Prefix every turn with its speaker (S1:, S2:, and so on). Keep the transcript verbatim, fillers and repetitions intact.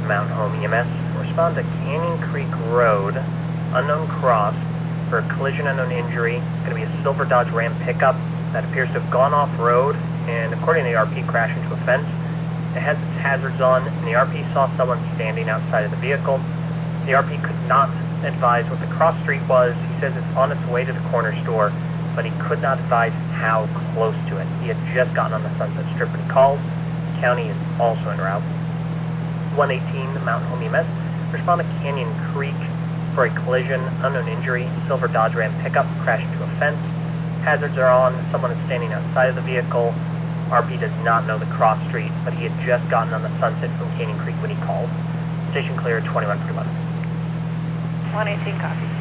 S1: Mountain Home E M S. Respond to Canyon Creek Road, unknown cross, for a collision, unknown injury. It's going to be a silver Dodge Ram pickup that appears to have gone off-road, and according to the R P, crashed into a fence. It has its hazards on, and the R P saw someone standing outside of the vehicle. The R P could not advise what the cross street was. He says it's on its way to the corner store, but he could not advise how close to it. He had just gotten on the Sunset Strip when he called. The county is also en route. one eighteen, Mountain Home E M S. Respond to Canyon Creek for a collision, unknown injury. Silver Dodge Ram pickup crashed into a fence. Hazards are on. Someone is standing outside of the vehicle. R P does not know the cross street, but he had just gotten on the Sunset from Canyon Creek when he called. Station clear, twenty-one forty-one.
S2: one eighteen, copy.